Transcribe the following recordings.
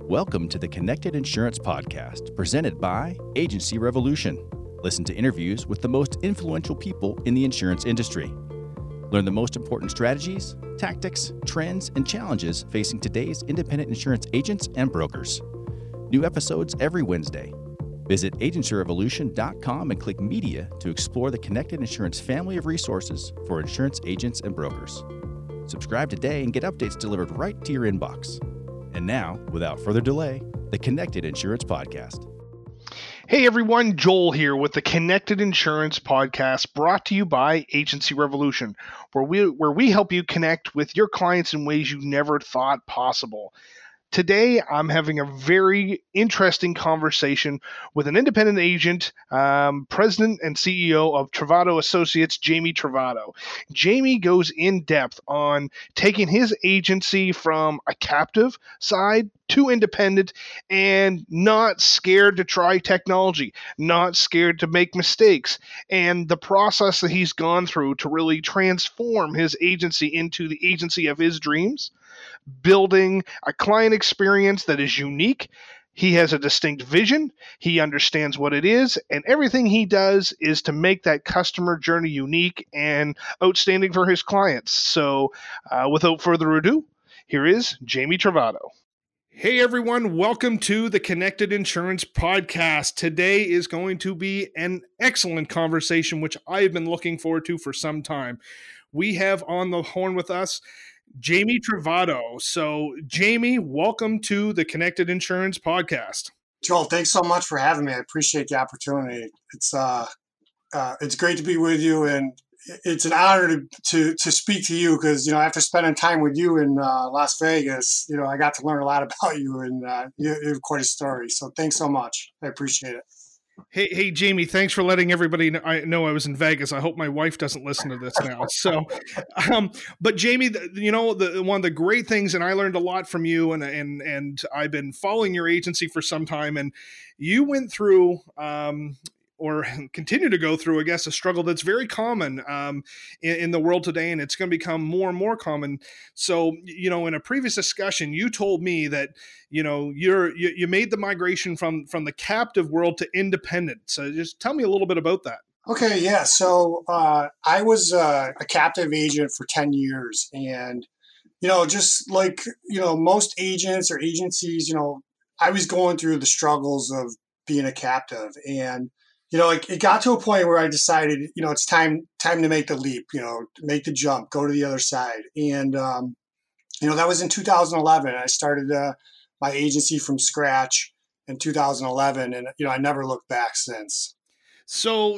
Welcome to the Connected Insurance Podcast, presented by Agency Revolution. Listen to interviews with the most influential people in the insurance industry. Learn the most important strategies, tactics, trends, and challenges facing today's independent insurance agents and brokers. New episodes every Wednesday. Visit agencyrevolution.com and click Media to explore the Connected Insurance family of resources for insurance agents and brokers. Subscribe today and get updates delivered right to your inbox. And now, without further delay, the Connected Insurance Podcast. Hey everyone, Joel here with the Connected Insurance Podcast, brought to you by Agency Revolution, where we help you connect with your clients in ways you never thought possible. Today, I'm having a very interesting conversation with an independent agent, president and CEO of Travato Associates, Jamie Travato. Jamie goes in depth on taking his agency from a captive side to independent and not scared to try technology, not scared to make mistakes, and the process that he's gone through to really transform his agency into the agency of his dreams, building a client experience that is unique. He has a distinct vision. He understands what it is, and everything he does is to make that customer journey unique and outstanding for his clients. So without further ado, here is Jamie Travato. Hey everyone, welcome to the Connected Insurance Podcast. Today is going to be an excellent conversation, which I've been looking forward to for some time. We have on the horn with us Jamie Travato. So, Jamie, welcome to the Connected Insurance Podcast. Joel, thanks so much for having me. I appreciate the opportunity. It's great to be with you, and it's an honor to speak to you because, after spending time with you in Las Vegas, I got to learn a lot about you, and you have quite a story. So thanks so much. I appreciate it. Hey, Jamie, thanks for letting everybody know I was in Vegas. I hope my wife doesn't listen to this now. So, but Jamie, one of the great things, and I learned a lot from you, and I've been following your agency for some time, and you went through, or continue to go through, I guess, a struggle that's very common in the world today, and it's going to become more and more common. So, in a previous discussion, you told me that, you made the migration from the captive world to independent. So just tell me a little bit about that. Okay, yeah. So I was a captive agent for 10 years, and, just like, most agents or agencies, I was going through the struggles of being a captive, and it got to a point where I decided, it's time to make the leap, make the jump, go to the other side. And, that was in 2011. I started my agency from scratch in 2011. And, I never looked back since. So,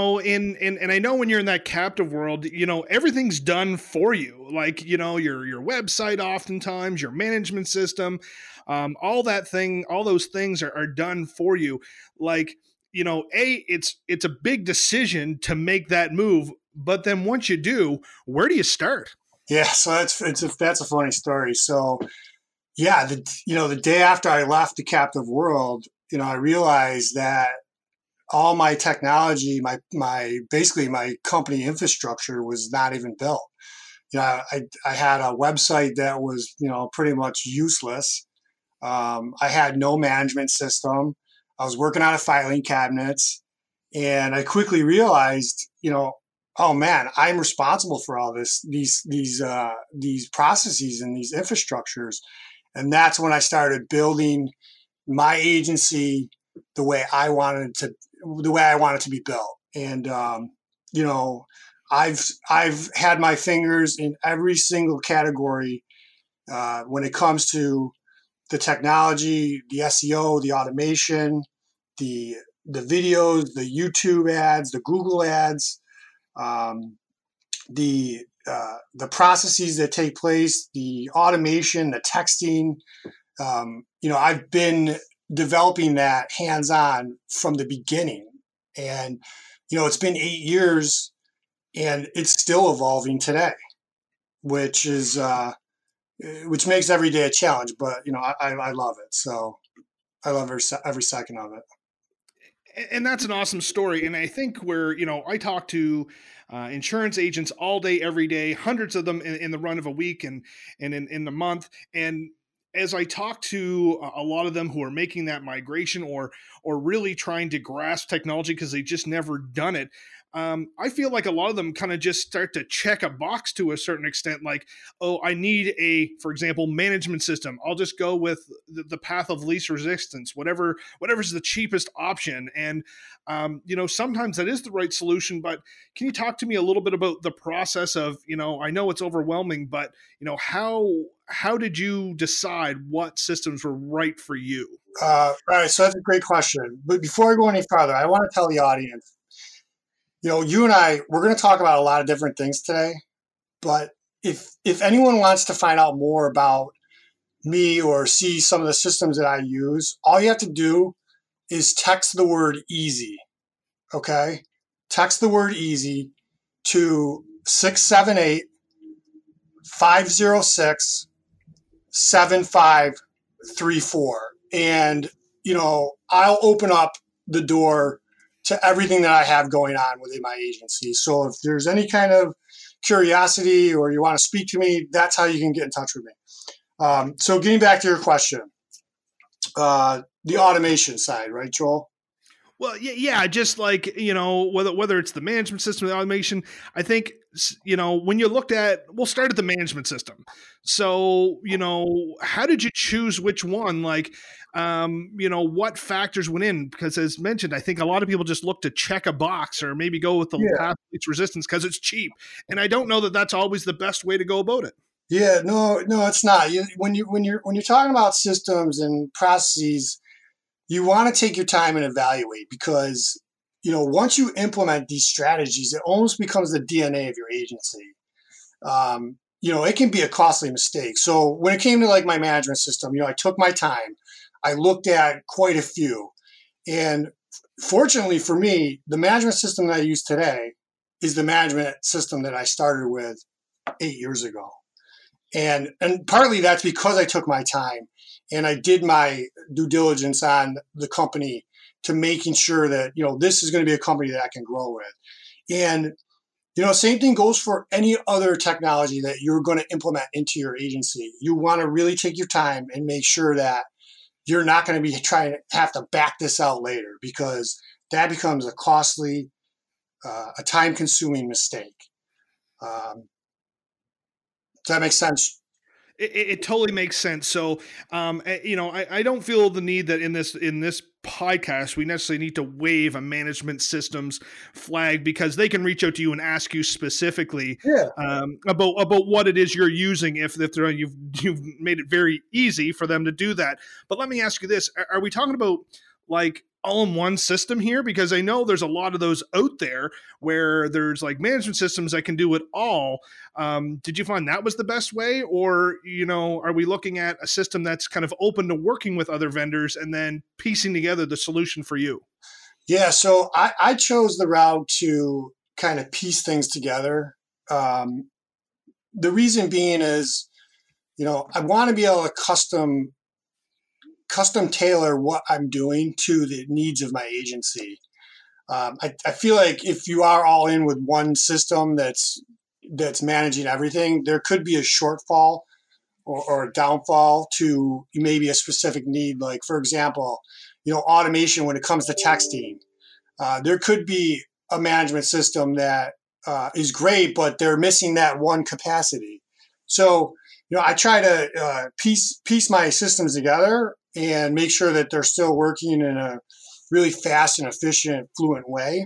and I know when you're in that captive world, everything's done for you. Like, your website, oftentimes your management system, all those things are done for you. Like, it's a big decision to make that move, but then once you do, where do you start? Yeah, so that's a funny story. So, yeah, the day after I left the captive world, I realized that all my technology, my company infrastructure was not even built. I had a website that was pretty much useless. I had no management system. I was working out of filing cabinets, and I quickly realized, oh man, I'm responsible for all these processes and these infrastructures. And that's when I started building my agency the way I wanted it to be built. And, I've had my fingers in every single category when it comes to the technology, the SEO, the automation, the videos, the YouTube ads, the Google ads, the processes that take place, the automation, the texting. I've been developing that hands-on from the beginning, and it's been 8 years, and it's still evolving today, which makes every day a challenge. But I love it, so I love every second of it. And that's an awesome story. And I think where, I talk to insurance agents all day, every day, hundreds of them in the run of a week and in the month. And as I talk to a lot of them who are making that migration or really trying to grasp technology because they just never done it, I feel like a lot of them kind of just start to check a box to a certain extent, like, oh, I need for example, management system. I'll just go with the path of least resistance, whatever's the cheapest option. And sometimes that is the right solution. But can you talk to me a little bit about the process of, I know it's overwhelming, but how did you decide what systems were right for you? All right, so that's a great question. But before I go any further, I want to tell the audience, you and I, we're going to talk about a lot of different things today. But if anyone wants to find out more about me or see some of the systems that I use, all you have to do is text the word easy. Okay? Text the word easy to 678-506-7534. And, I'll open up the door to everything that I have going on within my agency. So if there's any kind of curiosity or you want to speak to me, that's how you can get in touch with me. So getting back to your question, the automation side, right, Joel? Well, yeah, just like, whether it's the management system, the automation, I think, when you looked at, we'll start at the management system. So, how did you choose which one? Like, what factors went in? Because as mentioned, I think a lot of people just look to check a box or maybe go with the path of least resistance because it's cheap. And I don't know that that's always the best way to go about it. Yeah, no, it's not. When you're talking about systems and processes, you want to take your time and evaluate because, once you implement these strategies, it almost becomes the DNA of your agency. It can be a costly mistake. So when it came to like my management system, I took my time. I looked at quite a few. And fortunately for me, the management system that I use today is the management system that I started with 8 years ago. And partly that's because I took my time and I did my due diligence on the company to making sure that, this is going to be a company that I can grow with. And, same thing goes for any other technology that you're going to implement into your agency. You want to really take your time and make sure that you're not going to be trying to have to back this out later because that becomes a costly, a time-consuming mistake. Does that make sense? It totally makes sense. So, I don't feel the need that in this podcast we necessarily need to wave a management systems flag because they can reach out to you and ask you specifically about what it is you're using. If you've made it very easy for them to do that. But let me ask you this: are we talking about like all-in-one system here? Because I know there's a lot of those out there where there's like management systems that can do it all. Did you find that was the best way? Or, are we looking at a system that's kind of open to working with other vendors and then piecing together the solution for you? Yeah, so I chose the route to kind of piece things together. The reason being is, I want to be able to custom tailor what I'm doing to the needs of my agency. I feel like if you are all in with one system that's managing everything, there could be a shortfall or a downfall to maybe a specific need. Like, for example, automation when it comes to texting. There could be a management system that is great, but they're missing that one capacity. So, I try to piece my systems together and make sure that they're still working in a really fast and efficient, fluent way.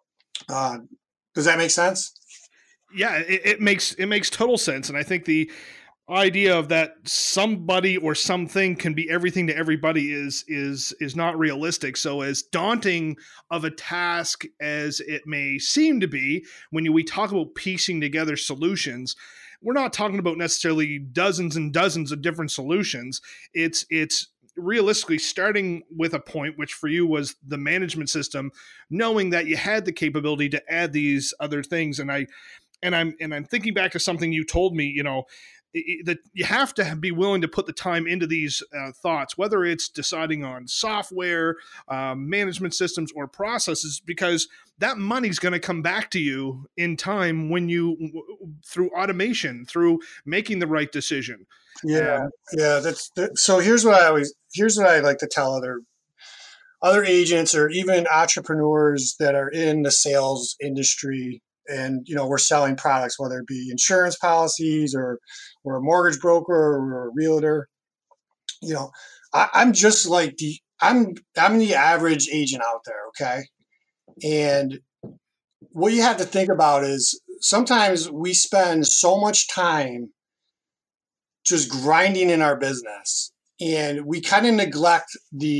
Does that make sense? Yeah, it makes total sense. And I think the idea of that somebody or something can be everything to everybody is not realistic. So as daunting of a task as it may seem to be, when we talk about piecing together solutions, we're not talking about necessarily dozens and dozens of different solutions. It's realistically starting with a point, which for you was the management system, knowing that you had the capability to add these other things. And I'm thinking back to something you told me, that you have to be willing to put the time into these thoughts, whether it's deciding on software, management systems, or processes, because that money's going to come back to you in time when through automation, through making the right decision. Yeah, yeah. So here's what I like to tell other agents or even entrepreneurs that are in the sales industry, and we're selling products, whether it be insurance policies or we're a mortgage broker or we're a realtor. You know, I'm just like I'm the average agent out there, okay? And what you have to think about is sometimes we spend so much time just grinding in our business, and we kind of neglect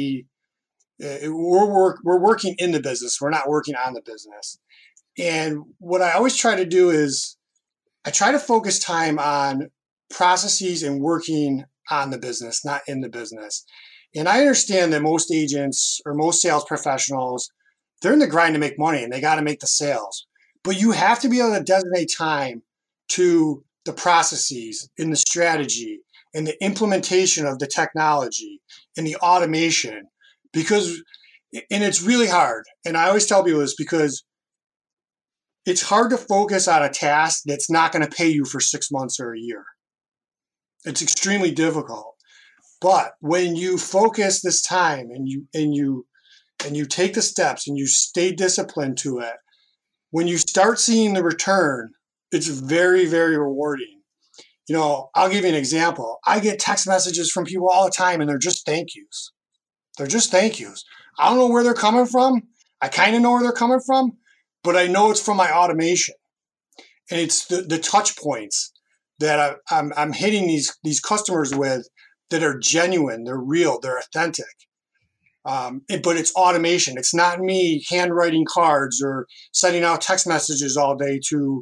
we're working in the business. We're not working on the business. And what I always try to do is I try to focus time on processes and working on the business, not in the business. And I understand that most agents or most sales professionals, they're in the grind to make money and they got to make the sales. But you have to be able to designate time to the processes and the strategy and the implementation of the technology and the automation, because, and it's really hard. And I always tell people this because it's hard to focus on a task that's not going to pay you for 6 months or a year. It's extremely difficult. But when you focus this time and you take the steps and you stay disciplined to it, when you start seeing the return, it's very, very rewarding. I'll give you an example. I get text messages from people all the time and they're just thank yous. They're just thank yous. I don't know where they're coming from. I kind of know where they're coming from, but I know it's from my automation. And it's the touch points that I'm hitting these customers with that are genuine, they're real, they're authentic. But it's automation. It's not me handwriting cards or sending out text messages all day to,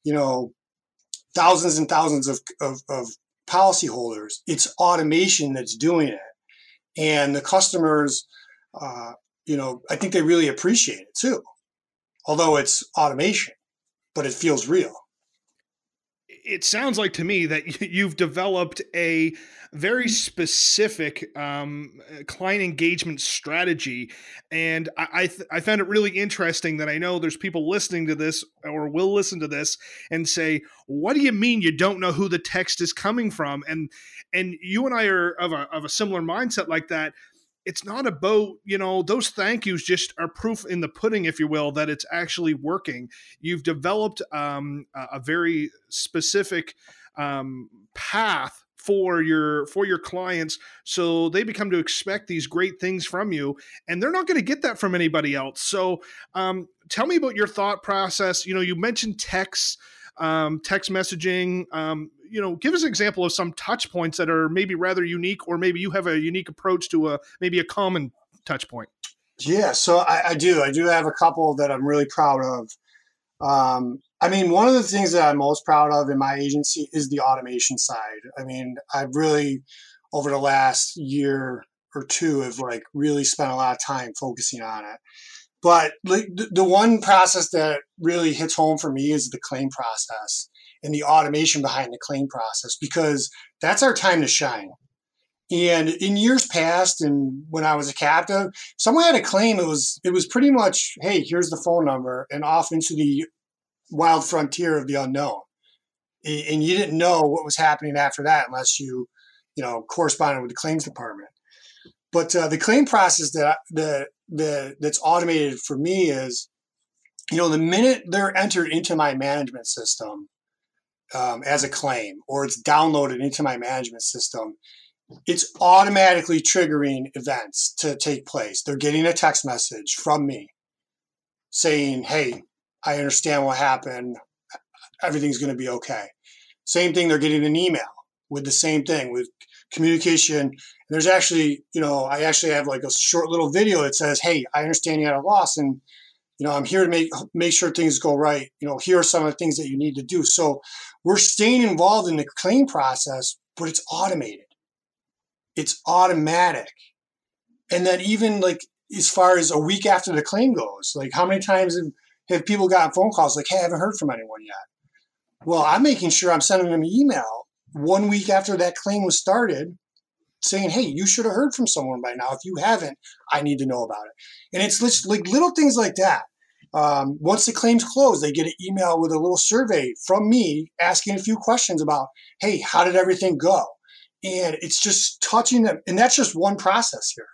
thousands and thousands of policyholders. It's automation that's doing it. And the customers, I think they really appreciate it too. Although it's automation, but it feels real. It sounds like to me that you've developed a very specific client engagement strategy. And I found it really interesting that I know there's people listening to this or will listen to this and say, what do you mean you don't know who the text is coming from? And you and I are of a similar mindset like that. It's not about, those thank yous just are proof in the pudding, if you will, that it's actually working. You've developed a very specific path for your clients, so they become to expect these great things from you, and they're not going to get that from anybody else. So tell me about your thought process. You mentioned text messaging. Give us an example of some touch points that are maybe rather unique, or maybe you have a unique approach to maybe a common touch point. Yeah, so I do have a couple that I'm really proud of. One of the things that I'm most proud of in my agency is the automation side. I've really, over the last year or two, have really spent a lot of time focusing on it. But the one process that really hits home for me is the claim process and the automation behind the claim process, because that's our time to shine. And in years past, and when I was a captive, someone had a claim. It was pretty much, hey, here's the phone number, and off into the wild frontier of the unknown. And you didn't know what was happening after that unless you corresponded with the claims department. But the claim process that's automated for me is, the minute they're entered into my management system as a claim, or it's downloaded into my management system, it's automatically triggering events to take place. They're getting a text message from me saying, hey, I understand what happened. Everything's going to be okay. Same thing, they're getting an email with the same thing, with communication. There's actually, I actually have a short little video that says, hey, I understand you had a loss, and I'm here to make sure things go right. Here are some of the things that you need to do. So we're staying involved in the claim process, but it's automated. It's automatic. And then even as far as a week after the claim goes, how many times have people gotten phone calls hey, I haven't heard from anyone yet? Well, I'm making sure I'm sending them an email 1 week after that claim was started saying, hey, you should have heard from someone by now. If you haven't, I need to know about it. And it's little things like that. Once the claim's closed, they get an email with a little survey from me asking a few questions about, hey, how did everything go? and it's just touching them. And that's just one process here.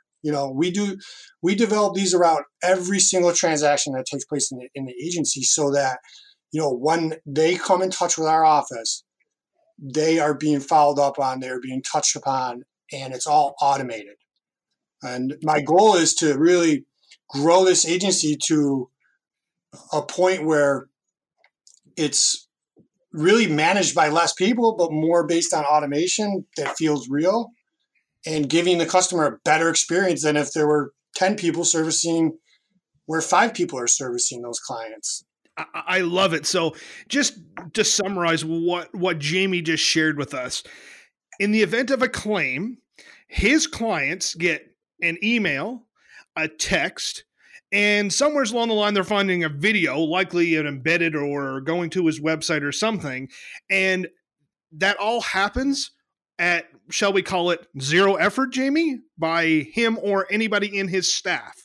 We develop these around every single transaction that takes place in the agency, so that, when they come in touch with our office, they are being followed up on, they're being touched upon, and it's all automated. And my goal is to really grow this agency to a point where it's really managed by less people, but more based on automation that feels real, and giving the customer a better experience than if there were 10 people servicing where 5 people are servicing those clients. I love it. So just to summarize what Jamie just shared with us, in the event of a claim, his clients get an email, a text, and somewhere along the line, they're finding a video, likely an embedded or going to his website or something. And that all happens at, shall we call it, zero effort, Jamie, by him or anybody in his staff.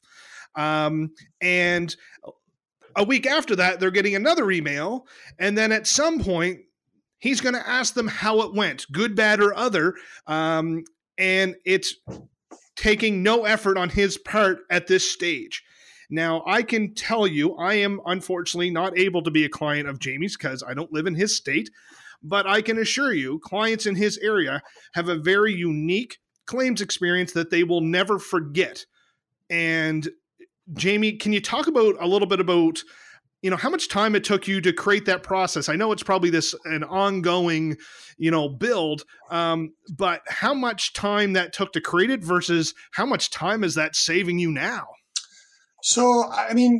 And a week after that, they're getting another email. And then at some point, he's going to ask them how it went, good, bad, or other. And it's taking no effort on his part at this stage. Now, I can tell you, I am unfortunately not able to be a client of Jamie's because I don't live in his state. But I can assure you, clients in his area have a very unique claims experience that they will never forget. And Jamie, can you talk about a little bit about, how much time it took you to create that process? I know it's probably an ongoing, build, but how much time that took to create it versus how much time is that saving you now? So, I mean,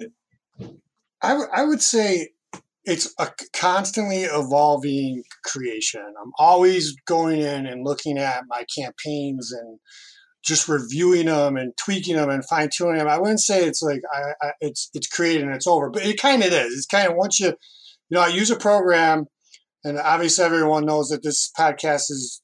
I would say it's a constantly evolving creation. I'm always going in and looking at my campaigns and just reviewing them and tweaking them and fine tuning them. I wouldn't say it's like it's created and it's over, but it kind of is. It's kind of once I use a program, and obviously everyone knows that this podcast is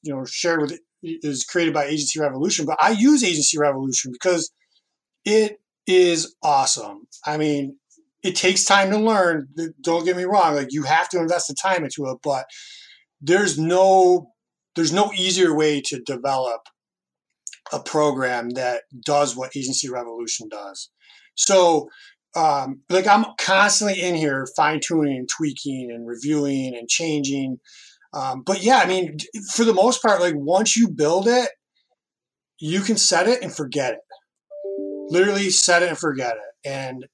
is created by Agency Revolution, but I use Agency Revolution because it is awesome. I mean, it takes time to learn. Don't get me wrong; like, you have to invest the time into it, but there's no easier way to develop a program that does what Agency Revolution does. So, I'm constantly in here fine tuning and tweaking and reviewing and changing. But yeah, I mean, for the most part, like, once you build it, you can set it and forget it. Literally set it and forget it. And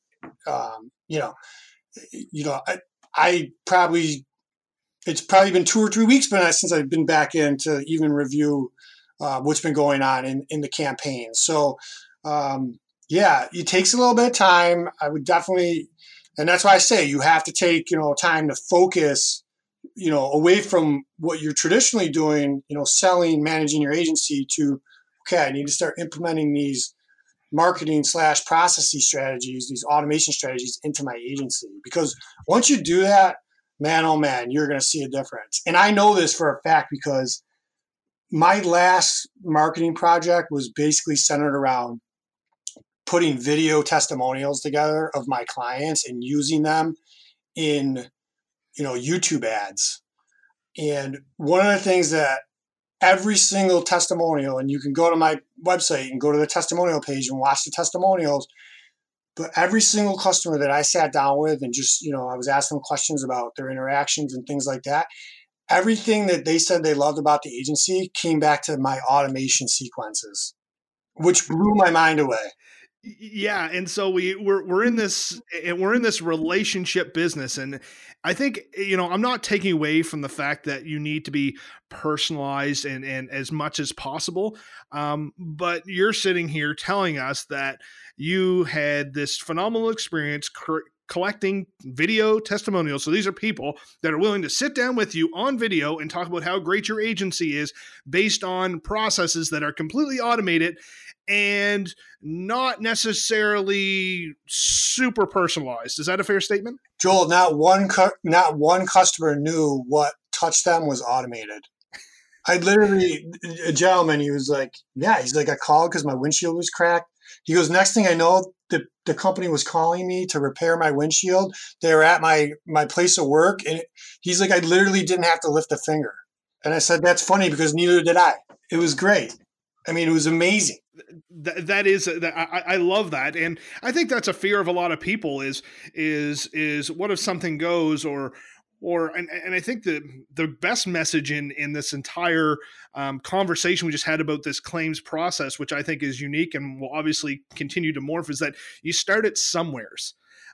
it's probably been 2 or 3 weeks since I've been back in to even review what's been going on in the campaign. So, it takes a little bit of time. I would definitely, and that's why I say you have to take, time to focus, away from what you're traditionally doing, selling, managing your agency, to, okay, I need to start implementing these marketing / processing strategies, these automation strategies into my agency. Because once you do that, man, oh man, you're going to see a difference. And I know this for a fact because my last marketing project was basically centered around putting video testimonials together of my clients and using them in, YouTube ads. And one of the things that every single testimonial, and you can go to my website and go to the testimonial page and watch the testimonials, but every single customer that I sat down with and just, I was asking them questions about their interactions and things like that, everything that they said they loved about the agency came back to my automation sequences, which blew my mind away. Yeah, and so we're in this relationship business, and I think I'm not taking away from the fact that you need to be personalized and as much as possible, but you're sitting here telling us that you had this phenomenal experience collecting video testimonials. So these are people that are willing to sit down with you on video and talk about how great your agency is based on processes that are completely automated and not necessarily super personalized. Is that a fair statement? Joel, not one customer knew what touched them was automated. A gentleman, he was like, I called because my windshield was cracked. He goes, next thing I know, the company was calling me to repair my windshield. They were at my place of work. And he's like, I literally didn't have to lift a finger. And I said, that's funny because neither did I. It was great. I mean, it was amazing. I love that, and I think that's a fear of a lot of people is what if something goes and I think the best message in this entire conversation we just had about this claims process, which I think is unique and will obviously continue to morph, is that you start at somewheres.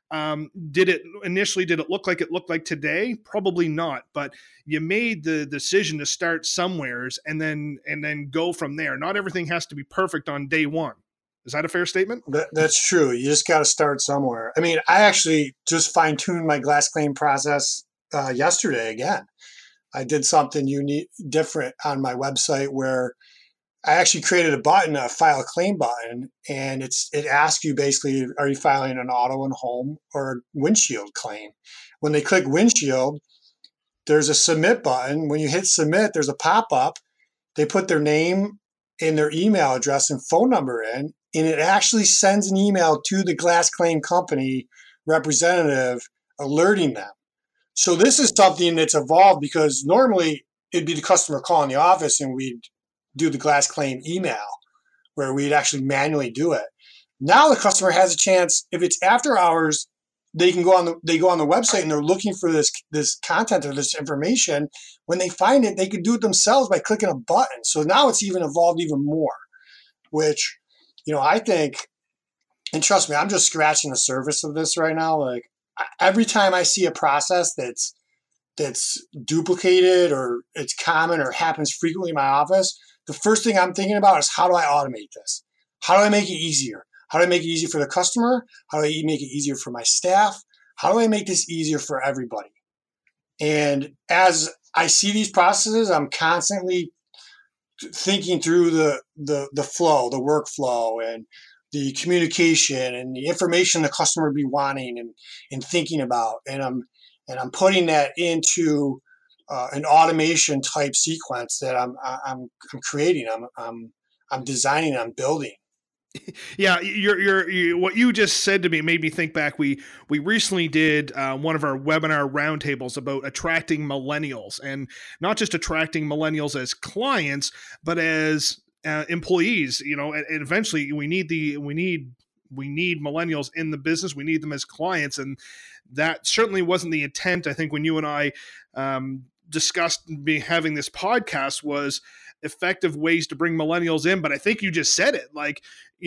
Did it look like today? Probably not, but you made the decision to start somewheres and then go from there. Not everything has to be perfect on day one. Is that a fair statement? That's true. You just got to start somewhere. I mean, I actually just fine-tuned my glass claim process yesterday again. I did something unique, different on my website where I actually created a button, a file a claim button, and it asks you basically, are you filing an auto and home or windshield claim? When they click windshield, there's a submit button. When you hit submit, there's a pop-up. They put their name and their email address and phone number in, and it actually sends an email to the glass claim company representative alerting them. So this is something that's evolved because normally it'd be the customer calling the office and we'd do the glass claim email where we'd actually manually do it. Now the customer has a chance, if it's after hours, they go on the website and they're looking for this content or this information. When they find it, they can do it themselves by clicking a button. So now it's even evolved even more, which, I think, and trust me, I'm just scratching the surface of this right now. Like every time I see a process that's duplicated or it's common or happens frequently in my office, the first thing I'm thinking about is how do I automate this? How do I make it easier? How do I make it easier for the customer? How do I make it easier for my staff? How do I make this easier for everybody? And as I see these processes, I'm constantly thinking through the flow, the workflow, and the communication and the information the customer would be wanting and thinking about. And I'm putting that into an automation type sequence that I'm creating. I'm designing. I'm building. Yeah, what you just said to me made me think back. We recently did one of our webinar roundtables about attracting millennials, and not just attracting millennials as clients, but as employees. And eventually we need millennials in the business. We need them as clients, and that certainly wasn't the intent. I think when you and I discussed having this podcast was effective ways to bring millennials in. But I think you just said it, like,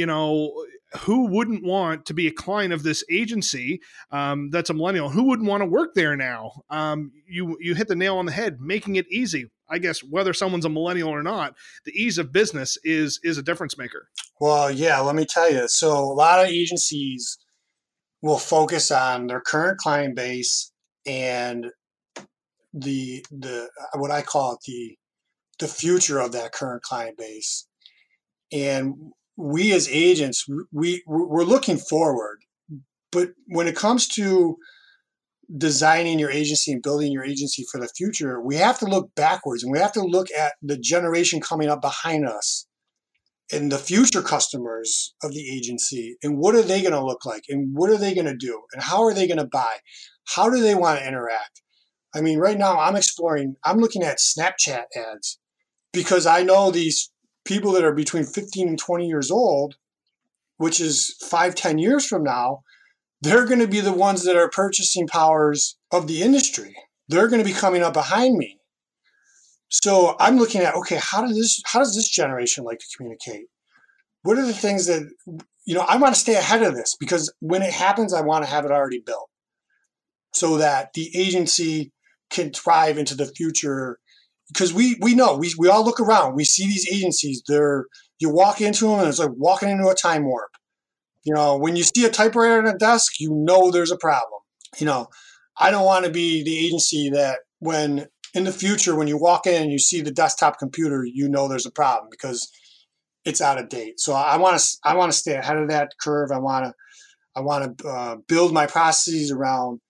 who wouldn't want to be a client of this agency that's a millennial? Who wouldn't want to work there now? You hit the nail on the head, making it easy. I guess whether someone's a millennial or not, the ease of business is a difference maker. Well, yeah, let me tell you. So a lot of agencies will focus on their current client base and the what I call it, the future of that current client base. And we as agents, we're looking forward. But when it comes to designing your agency and building your agency for the future, we have to look backwards, and we have to look at the generation coming up behind us and the future customers of the agency, and what are they going to look like, and what are they going to do, and how are they going to buy? How do they want to interact? I mean, right now I'm looking at Snapchat ads because I know these people that are between 15 and 20 years old, which is 5-10 years from now, they're going to be the ones that are purchasing powers of the industry. They're going to be coming up behind me. So I'm looking at, okay, how does this generation like to communicate? What are the things that, I want to stay ahead of this, because when it happens, I want to have it already built so that the agency can thrive into the future. Because we know, we all look around, we see these agencies, you walk into them and it's like walking into a time warp. When you see a typewriter on a desk, there's a problem. I don't want to be the agency that when in the future, when you walk in and you see the desktop computer, there's a problem because it's out of date. So I want to stay ahead of that curve. I want to build my processes around,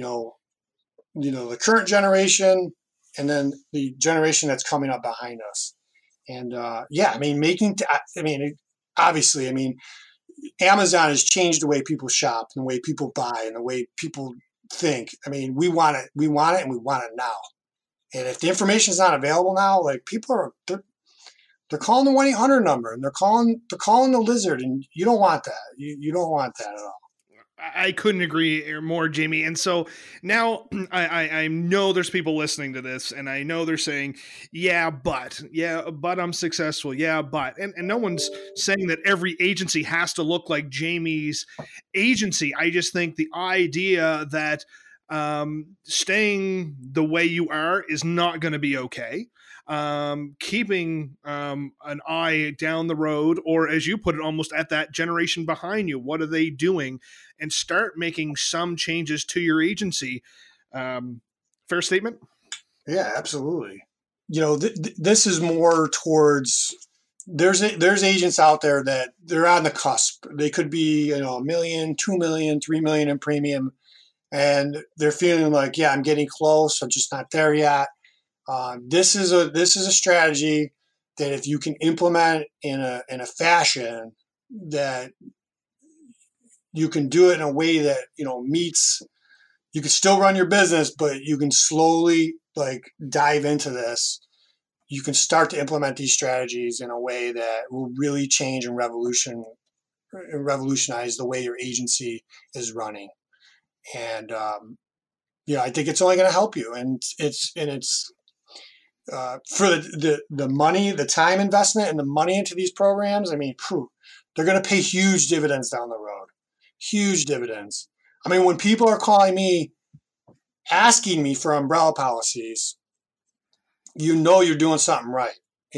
the current generation and then the generation that's coming up behind us. And obviously, Amazon has changed the way people shop and the way people buy and the way people think. We want it and we want it now. And if the information is not available now, like they're They're calling the 1-800 number, and they're calling the lizard, and you don't want that. You don't want that at all. I couldn't agree more, Jamie. And so now I know there's people listening to this, and I know they're saying, yeah, but I'm successful. Yeah, but, and no one's saying that every agency has to look like Jamie's agency. I just think the idea that staying the way you are is not going to be okay. Keeping an eye down the road, or as you put it, almost at that generation behind you, what are they doing, and start making some changes to your agency. Fair statement? Yeah, absolutely. This is more towards, there's agents out there that they're on the cusp. They could be, $1 million, $2 million, $3 million in premium, and they're feeling like, yeah, I'm getting close. I'm just not there yet. This is a strategy that if you can implement in a fashion that you can do it in a way that meets, you can still run your business, but you can slowly dive into this. You can start to implement these strategies in a way that will really change and revolutionize the way your agency is running. And I think it's only going to help you. And it's for the money, the time investment, and the money into these programs. I mean, they're going to pay huge dividends down the road. Huge dividends. I mean, when people are calling me, asking me for umbrella policies, you're doing something right,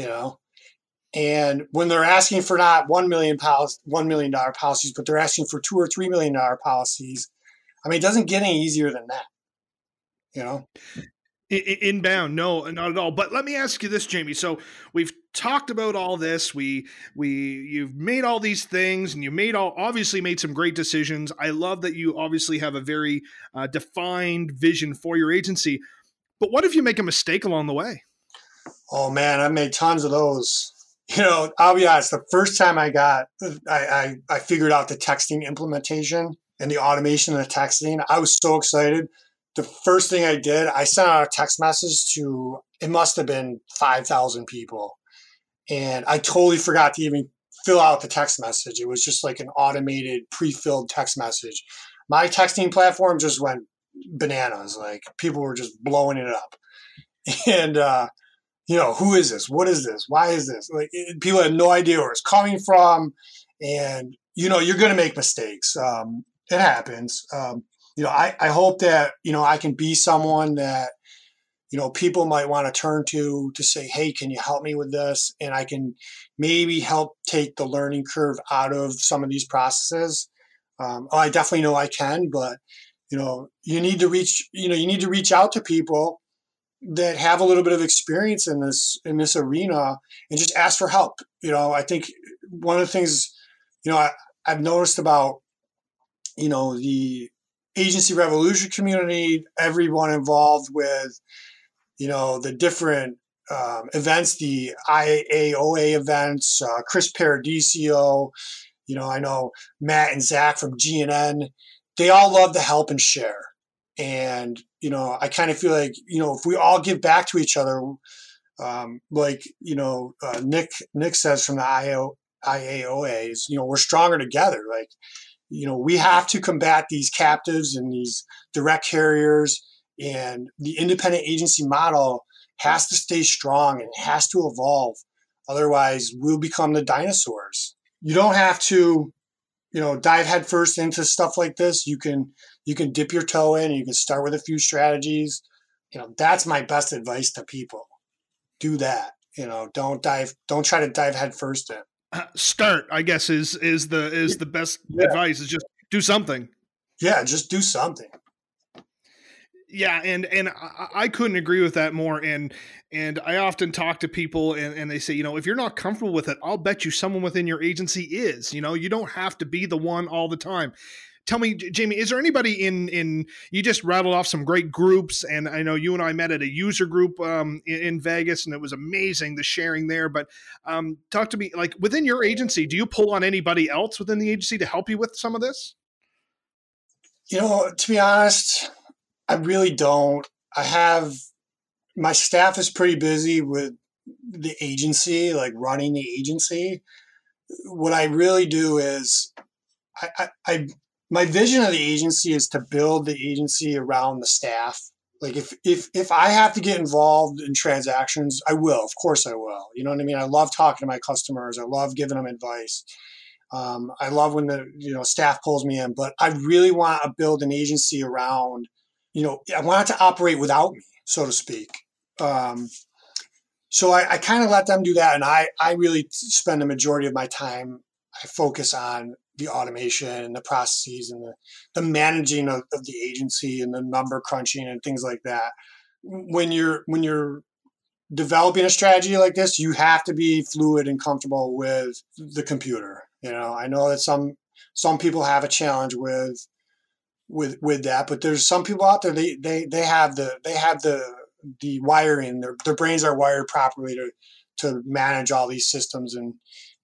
And when they're asking for not $1 million policies, but they're asking for $2 or $3 million policies, I mean, it doesn't get any easier than that, Inbound, no, not at all. But let me ask you this, Jamie. So we've talked about all this. You've made all these things, and you obviously made some great decisions. I love that you obviously have a very defined vision for your agency. But what if you make a mistake along the way? Oh man, I made tons of those. I'll be honest. The first time I figured out the texting implementation and the automation of the texting, I was so excited. The first thing I did, I sent out a text message to, it must have been 5,000 people. And I totally forgot to even fill out the text message. It was just like an automated pre-filled text message. My texting platform just went bananas. Like, people were just blowing it up. And, who is this? What is this? Why is this? People had no idea where it's coming from. And, you're going to make mistakes. It happens. I hope that, I can be someone that, people might want to turn to say, hey, can you help me with this? And I can maybe help take the learning curve out of some of these processes. I definitely know I can, but, you need to reach out to people that have a little bit of experience in this arena and just ask for help. I think one of the things, I've noticed about, the Agency Revolution community, everyone involved with, the different events, the IAOA events, Chris Paradiso, I know Matt and Zach from GNN, they all love to help and share. And, I kind of feel like, if we all give back to each other, Nick says from the IAOAs, we're stronger together. We have to combat these captives and these direct carriers, and the independent agency model has to stay strong and has to evolve. Otherwise, we'll become the dinosaurs. You don't have to, dive headfirst into stuff like this. You can dip your toe in, and you can start with a few strategies. That's my best advice to people. Do that. Don't try to dive headfirst in. Start, I guess, is the best advice, is just do something. Yeah, just do something. Yeah, and I couldn't agree with that more. And I often talk to people, and they say, if you're not comfortable with it, I'll bet you someone within your agency is. You don't have to be the one all the time. Tell me, Jamie, is there anybody in you just rattled off some great groups, and I know you and I met at a user group in Vegas, and it was amazing, the sharing there. But talk to me, within your agency, do you pull on anybody else within the agency to help you with some of this? To be honest, I really don't. My staff is pretty busy with, the agency, like running the agency, what I really do is my vision of the agency is to build the agency around the staff. Like if I have to get involved in transactions, I will. Of course I will. You know what I mean? I love talking to my customers. I love giving them advice. I love when the staff pulls me in, but I really want to build an agency around, I want it to operate without me, so to speak. So I kind of let them do that, and I really spend the majority of my time. I focus on the automation and the processes and the managing of the agency and the number crunching and things like that. When you're developing a strategy like this, you have to be fluid and comfortable with the computer. I know that some people have a challenge with that, but there's some people out there, they have the wiring, their brains are wired properly to manage all these systems and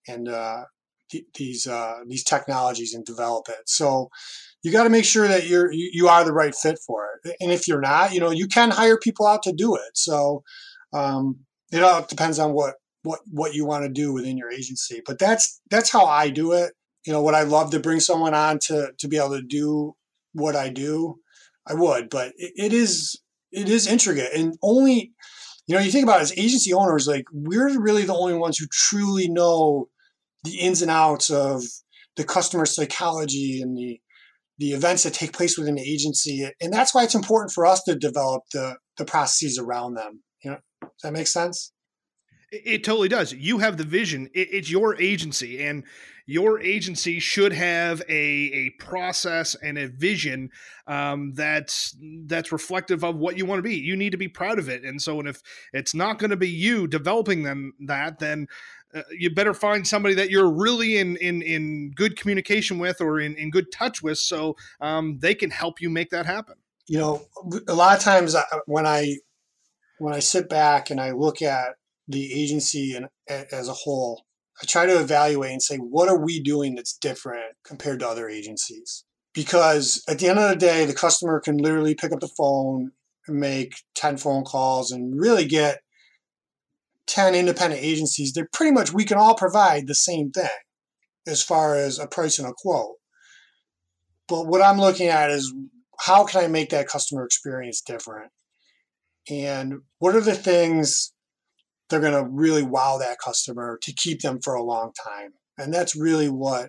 these technologies and develop it. So you got to make sure that you are the right fit for it. And if you're not, you can hire people out to do it. So it all depends on what you want to do within your agency. But that's how I do it. Would I love to bring someone on to be able to do what I do? I would, but it is intricate, and only, you think about it, as agency owners, like, we're really the only ones who truly know the ins and outs of the customer psychology and the events that take place within the agency. And that's why it's important for us to develop the processes around them. Does that make sense? It totally does. You have the vision. It's your agency, and your agency should have a process and a vision that's reflective of what you want to be. You need to be proud of it. And so, if it's not going to be you developing then you better find somebody that you're really in good communication with or in good touch with, so they can help you make that happen. A lot of times when I sit back and I look at the agency and as a whole, I try to evaluate and say, what are we doing that's different compared to other agencies? Because at the end of the day, the customer can literally pick up the phone and make 10 phone calls and really get 10 independent agencies. They're pretty much, we can all provide the same thing as far as a price and a quote. But what I'm looking at is, how can I make that customer experience different? And what are the things they're going to really wow that customer to keep them for a long time? And that's really what,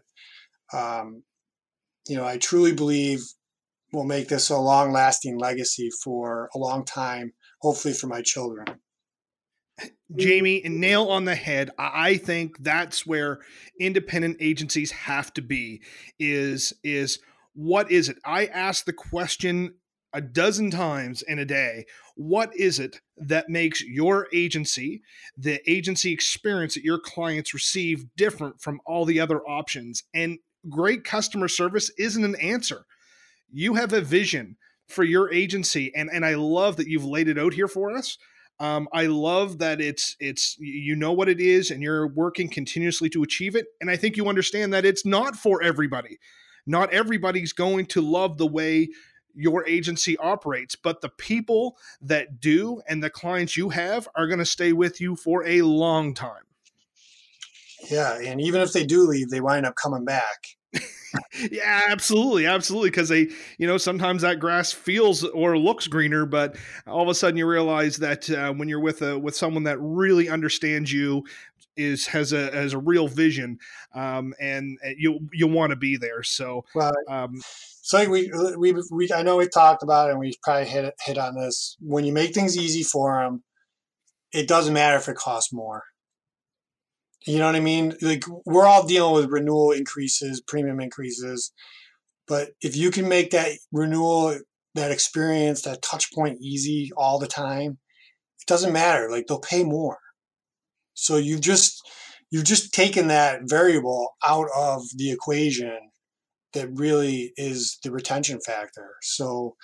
I truly believe will make this a long-lasting legacy for a long time, hopefully for my children. Jamie, nail on the head. I think that's where independent agencies have to be, is what is it? I ask the question a dozen times in a day. What is it that makes your agency, the agency experience that your clients receive, different from all the other options? And great customer service isn't an answer. You have a vision for your agency, and I love that you've laid it out here for us. I love that it's what it is, and you're working continuously to achieve it. And I think you understand that it's not for everybody. Not everybody's going to love the way your agency operates, but the people that do and the clients you have are going to stay with you for a long time. Yeah, and even if they do leave, they wind up coming back. Yeah, absolutely. Because they, sometimes that grass feels or looks greener, but all of a sudden you realize that when you're with someone that really understands you, has a real vision, and you'll want to be there. So, well, so I know we've talked about it, and we probably hit on this. When you make things easy for them, it doesn't matter if it costs more. You know what I mean? Like, we're all dealing with renewal increases, premium increases, but if you can make that renewal, that experience, that touch point easy all the time, it doesn't matter. Like, they'll pay more. So you've just taken that variable out of the equation that really is the retention factor. So,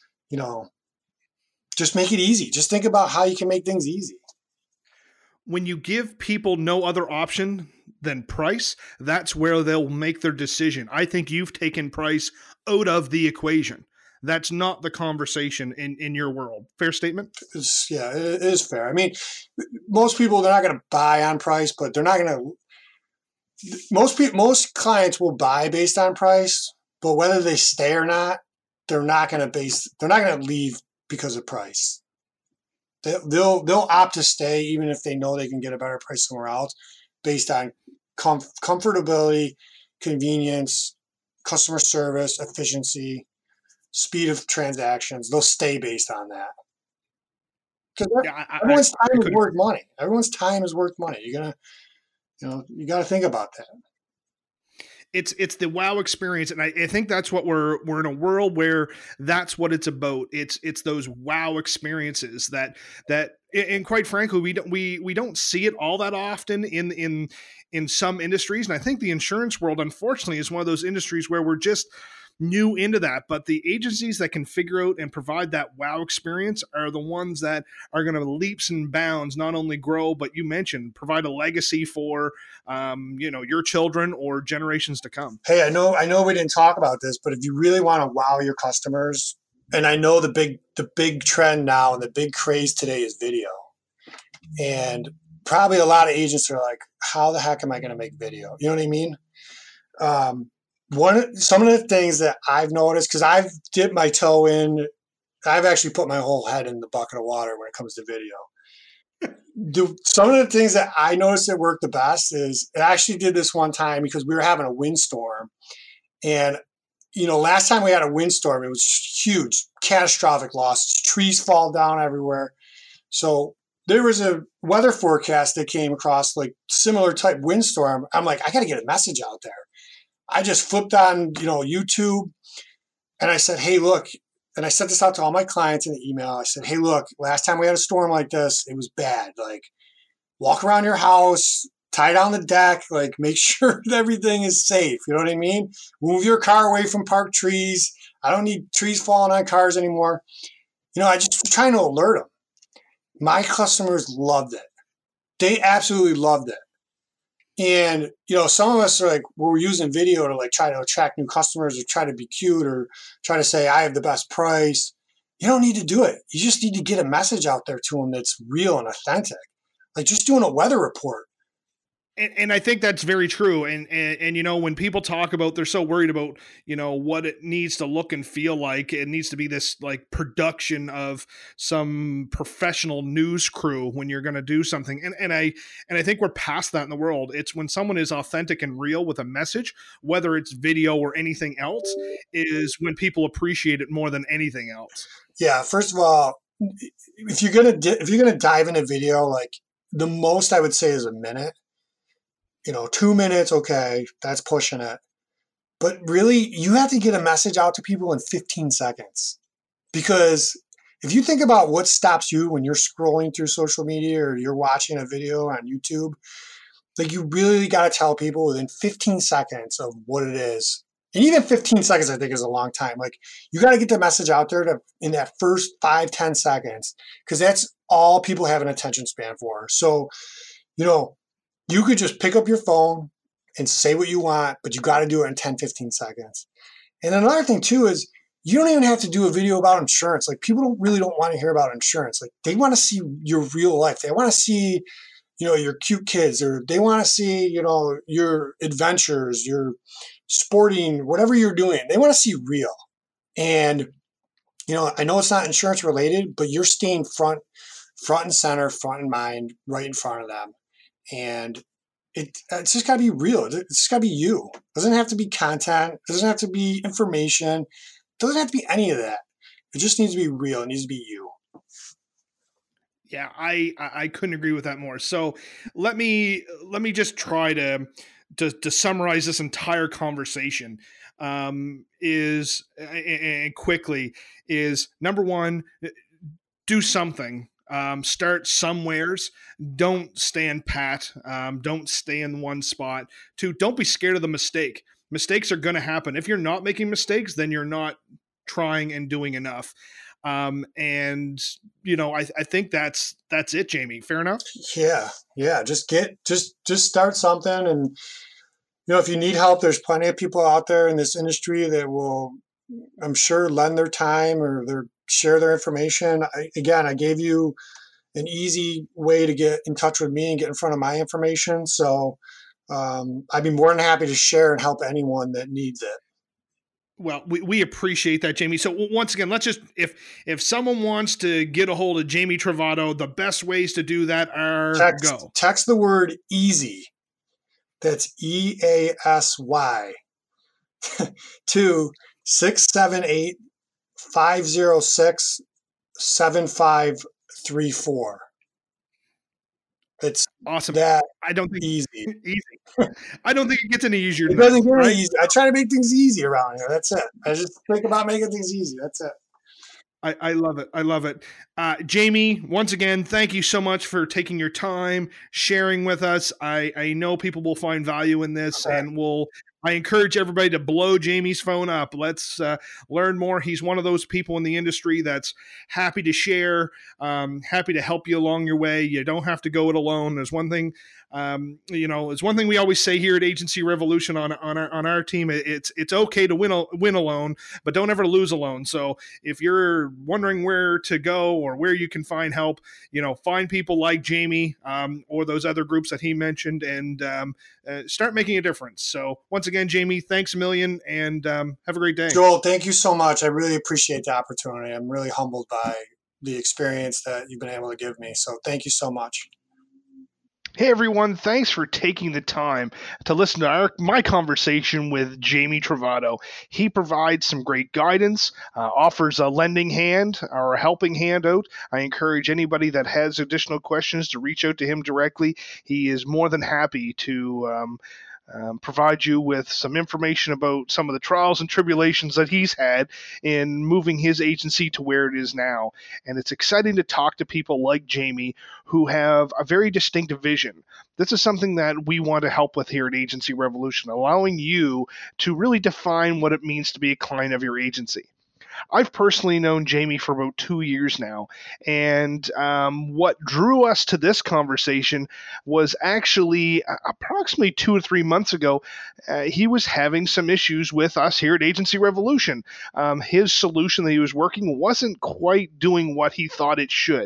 just make it easy. Just think about how you can make things easy. When you give people no other option than price, that's where they'll make their decision. I think you've taken price out of the equation. that's not the conversation in your world. Fair statement? Yeah, it is fair. I mean, most people, they're not going to buy on price, but they're not going to. Most clients will buy based on price, but whether they stay or not, they're not going to leave because of price. They'll opt to stay even if they know they can get a better price somewhere else, based on comfortability, convenience, customer service, efficiency, speed of transactions. They'll stay based on that. Because everyone's time is worth money. Everyone's time is worth money. You gotta think about that. It's the wow experience, and I think that's what we're in a world where that's what it's about. It's those wow experiences that and quite frankly we don't see it all that often in some industries, and I think the insurance world, unfortunately, is one of those industries where we're just new into that. But the agencies that can figure out and provide that wow experience are the ones that are going to leaps and bounds not only grow, but you mentioned provide a legacy for your children or generations to come. Hey, I know we didn't talk about this, but if you really want to wow your customers, and I know the big trend now and the big craze today is video, and probably a lot of agents are like, how the heck am I going to make video? You know what I mean? Some of the things that I've noticed, because I've dipped my toe in, I've actually put my whole head in the bucket of water when it comes to video. Some of the things that I noticed that work the best is, I actually did this one time because we were having a windstorm. And, last time we had a windstorm, it was huge, catastrophic losses. Trees fall down everywhere. So there was a weather forecast that came across, like similar type windstorm. I'm like, I got to get a message out there. I just flipped on, YouTube, and I said, hey, look, and I sent this out to all my clients in the email. I said, hey, look, last time we had a storm like this, it was bad. Like, walk around your house, tie down the deck, like, make sure that everything is safe. You know what I mean? Move your car away from parked trees. I don't need trees falling on cars anymore. I just was trying to alert them. My customers loved it. They absolutely loved it. And, some of us are like, we're using video to like try to attract new customers or try to be cute or try to say, I have the best price. You don't need to do it. You just need to get a message out there to them that's real and authentic. Like just doing a weather report. And I think that's very true. And when people talk about, they're so worried about, what it needs to look and feel like, it needs to be this like production of some professional news crew when you're going to do something. And I think we're past that in the world. It's when someone is authentic and real with a message, whether it's video or anything else, is when people appreciate it more than anything else. Yeah. First of all, if you're going to dive into video, like the most I would say is a minute. 2 minutes, okay, that's pushing it. But really, you have to get a message out to people in 15 seconds. Because if you think about what stops you when you're scrolling through social media or you're watching a video on YouTube, like you really got to tell people within 15 seconds of what it is. And even 15 seconds, I think, is a long time. Like you got to get the message out there in that first 5-10 seconds, because that's all people have an attention span for. So, you could just pick up your phone and say what you want, but you got to do it in 10-15 seconds. And another thing too is you don't even have to do a video about insurance. Like people don't want to hear about insurance. Like they want to see your real life. They want to see, your cute kids, or they want to see, your adventures, your sporting, whatever you're doing. They want to see real. And, I know it's not insurance related, but you're staying front and center, front in mind, right in front of them. And it's just got to be real. It's just got to be you. It doesn't have to be content. It doesn't have to be information. It doesn't have to be any of that. It just needs to be real. It needs to be you. Yeah, I couldn't agree with that more. So let me just try to summarize this entire conversation. Quickly is number one, do something. Start somewheres. Don't stand pat. Don't stay in one spot. 2, don't be scared of the mistake. Mistakes are going to happen. If you're not making mistakes, then you're not trying and doing enough. I think that's it, Jamie. Fair enough? Yeah. Just start something. And, if you need help, there's plenty of people out there in this industry that will I'm sure, lend their time or share their information. I gave you an easy way to get in touch with me and get in front of my information. So I'd be more than happy to share and help anyone that needs it. Well, we appreciate that, Jamie. So once again, let's just, if someone wants to get a hold of Jamie Travato, the best ways to do that are text the word easy. That's EASY to 678-506-7534. It's awesome. That I don't think easy. I don't think it gets any easier. It doesn't get any easy. I try to make things easy around here. That's it. I just think about making things easy. That's it. I love it. I love it. Jamie, once again, thank you so much for taking your time, sharing with us. I know people will find value in this, and I encourage everybody to blow Jamie's phone up. Let's learn more. He's one of those people in the industry that's happy to share, happy to help you along your way. You don't have to go it alone. There's one thing, it's one thing we always say here at Agency Revolution on our team. It's okay to win alone, but don't ever lose alone. So if you're wondering where to go or where you can find help, find people like Jamie or those other groups that he mentioned, and start making a difference. So once again, Jamie, thanks a million, and have a great day. Joel, thank you so much. I really appreciate the opportunity. I'm really humbled by the experience that you've been able to give me. So thank you so much. Hey everyone, thanks for taking the time to listen to my conversation with Jamie Travato. He provides some great guidance, offers a lending hand or a helping hand out. I encourage anybody that has additional questions to reach out to him directly. He is more than happy to provide you with some information about some of the trials and tribulations that he's had in moving his agency to where it is now. And it's exciting to talk to people like Jamie who have a very distinct vision. This is something that we want to help with here at Agency Revolution, allowing you to really define what it means to be a client of your agency. I've personally known Jamie for about 2 years now, and what drew us to this conversation was actually approximately 2 or 3 months ago. He was having some issues with us here at Agency Revolution. His solution that he was working wasn't quite doing what he thought it should.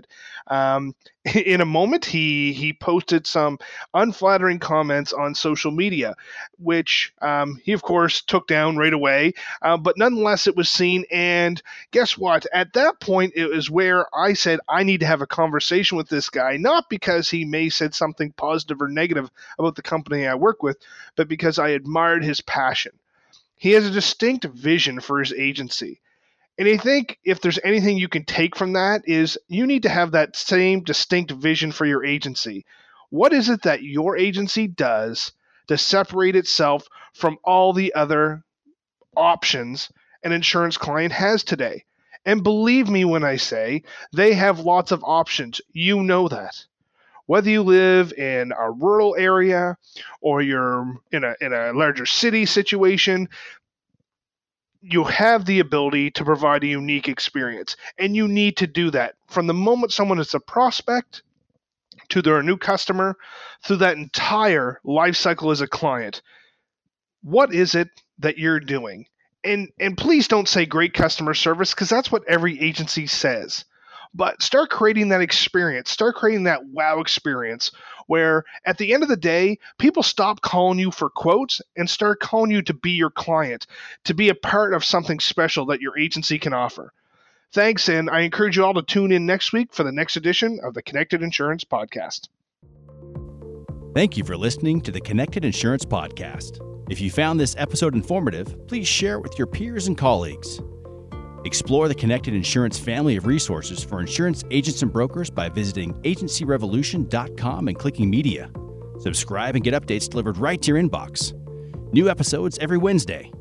In a moment, he posted some unflattering comments on social media, which he, of course, took down right away. But nonetheless, it was seen. And guess what? At that point, it was where I said, I need to have a conversation with this guy, not because he may have said something positive or negative about the company I work with, but because I admired his passion. He has a distinct vision for his agency. And I think if there's anything you can take from that is you need to have that same distinct vision for your agency. What is it that your agency does to separate itself from all the other options an insurance client has today? And believe me when I say they have lots of options. You know that. Whether you live in a rural area or you're in a larger city situation, you have the ability to provide a unique experience, and you need to do that from the moment someone is a prospect to they're a new customer, through that entire life cycle as a client. What is it that you're doing? And please don't say great customer service, because that's what every agency says. But start creating that experience. Start creating that wow experience where at the end of the day, people stop calling you for quotes and start calling you to be your client, to be a part of something special that your agency can offer. Thanks, and I encourage you all to tune in next week for the next edition of the Connected Insurance Podcast. Thank you for listening to the Connected Insurance Podcast. If you found this episode informative, please share it with your peers and colleagues. Explore the Connected Insurance family of resources for insurance agents and brokers by visiting agencyrevolution.com and clicking media. Subscribe and get updates delivered right to your inbox. New episodes every Wednesday.